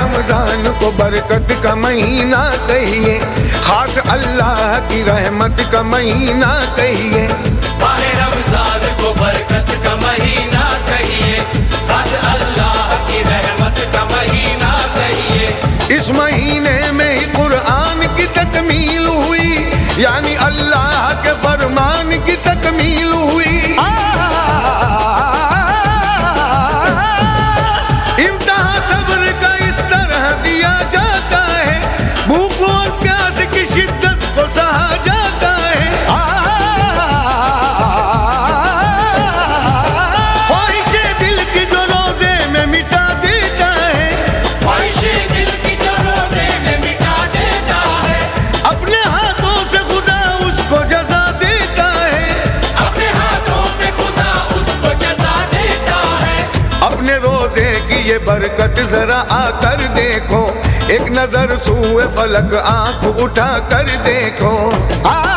रमजान को बरकत का महीना कहिए, खास अल्लाह की रहमत का महीना कहिए। माहे रमजान को बरकत का महीना कहिए, खास अल्लाह की रहमत का महीना कहिए। इस महीने में ही कुरान की तकमील हुई, यानी अल्लाह के फरमान की तकमील हुई। इम्तिहान सब्र का इस तरह दिया जाता है, भूख और प्यास की शिद्दत को सहा जाता है। ख्वाहिशे दिल की जो रोजे में मिटा देता है, ख्वाहिशे दिल की जो रोजे में मिटा देता है, अपने हाथों से खुदा उसको जजा देता है, अपने हाथों से खुदा उसको जजा देता है। अपने रोजे की ये बरकत जरा आकर देखो, एक नजर सूए फलक आंख उठा कर देखो।